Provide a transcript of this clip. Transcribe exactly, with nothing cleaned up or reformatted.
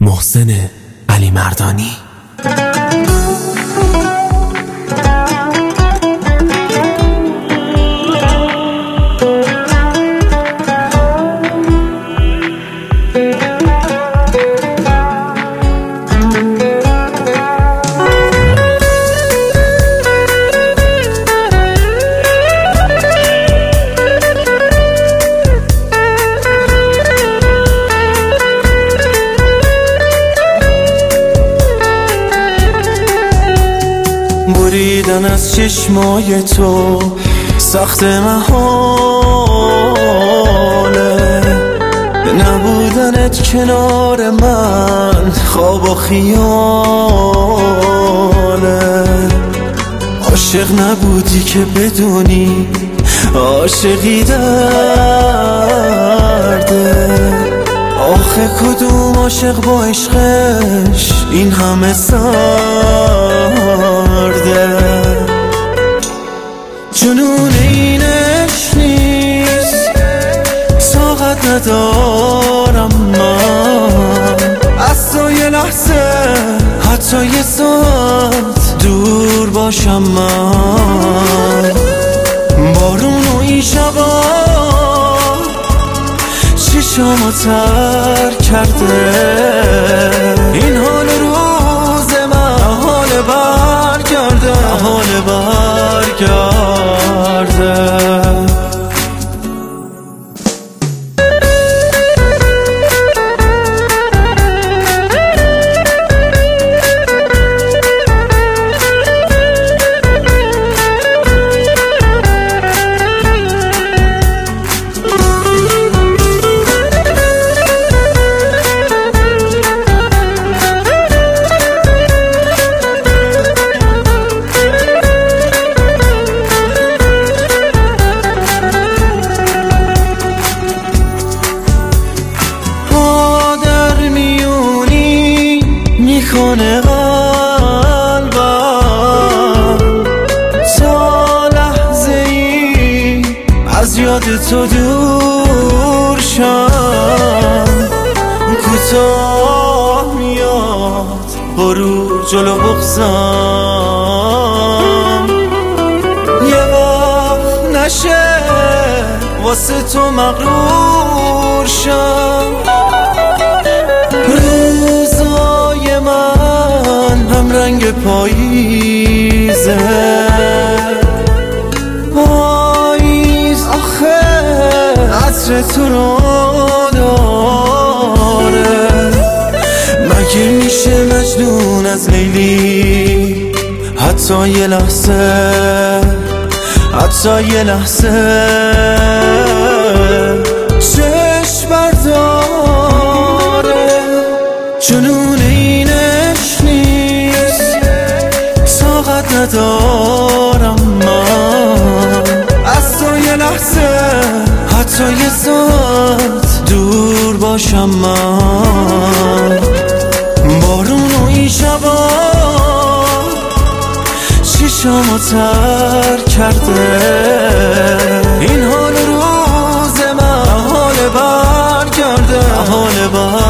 محسن علی مردانی. بریدن از چشمای تو سخت محاله، نبودنت کنار من خواب و خیاله. عاشق نبودی که بدونی عاشقی درده، آخه کدوم عاشق با عشقش این همه سرده. جنون اینش نیست، طاقت ندارم من از تو یه لحظه حتی یه ساعت دور باشم من. بارون و این شبا چشامو تر کرده، این حال روز من حال برگرده، حال برگرده. میکنه قلبم تا لحظه ای از یاد تو دور شم. کوتاه میاد غرور جلو بغضم، یه وقت نشه واسه تو مغرور شم. روزای من هم رنگ پاییزه، پاییز آخه عطر تو رو داره. مگه میشه مجنون از لیلی حتی یه لحظه، حتی یه لحظه چشم برداره. جنون اینش نیست، طاقت ندارم من از تو یه لحظه حتی یه ساعت دور باشم من. بارون و این شبا چشامو تر کرده، این حال روز من حال برگرده، حال برگرده.